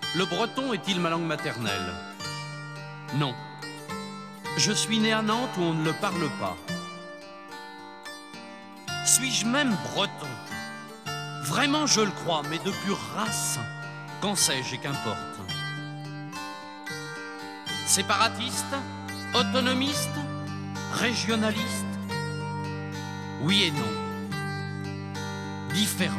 Le breton est-il ma langue maternelle? Non. Je suis né à Nantes où on ne le parle pas. Suis-je même breton? Vraiment, je le crois, mais de pure race. Qu'en sais-je et qu'importe. Séparatiste? Autonomiste? Régionaliste? Oui et non. Différent.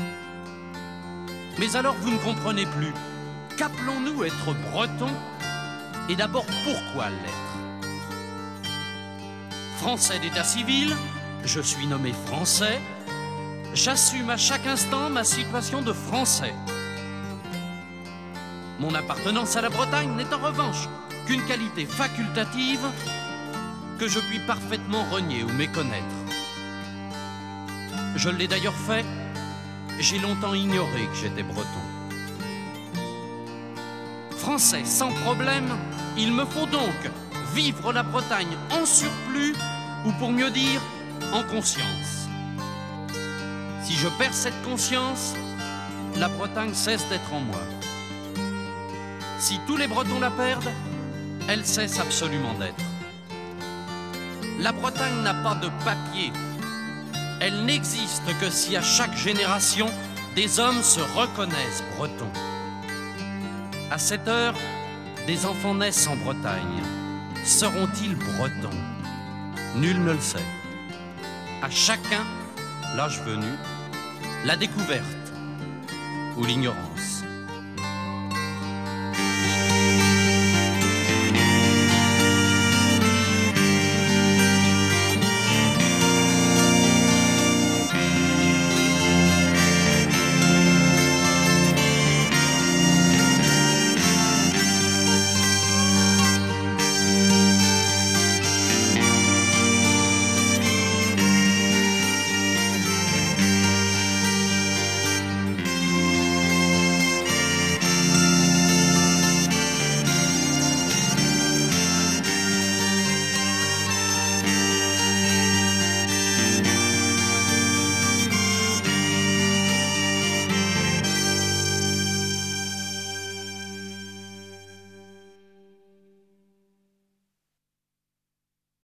Mais alors vous ne comprenez plus. Qu'appelons-nous être breton? Et d'abord, pourquoi l'être? Français d'état civil, je suis nommé français. J'assume à chaque instant ma situation de français. Mon appartenance à la Bretagne n'est en revanche qu'une qualité facultative que je puis parfaitement renier ou méconnaître. Je l'ai d'ailleurs fait, j'ai longtemps ignoré que j'étais breton. Français sans problème, il me faut donc vivre la Bretagne en surplus, ou pour mieux dire, en conscience. Si je perds cette conscience, la Bretagne cesse d'être en moi. Si tous les Bretons la perdent, elle cesse absolument d'être. La Bretagne n'a pas de papier. Elle n'existe que si à chaque génération, des hommes se reconnaissent bretons. À cette heure, des enfants naissent en Bretagne. Seront-ils bretons? Nul ne le sait. À chacun, l'âge venu, la découverte ou l'ignorance.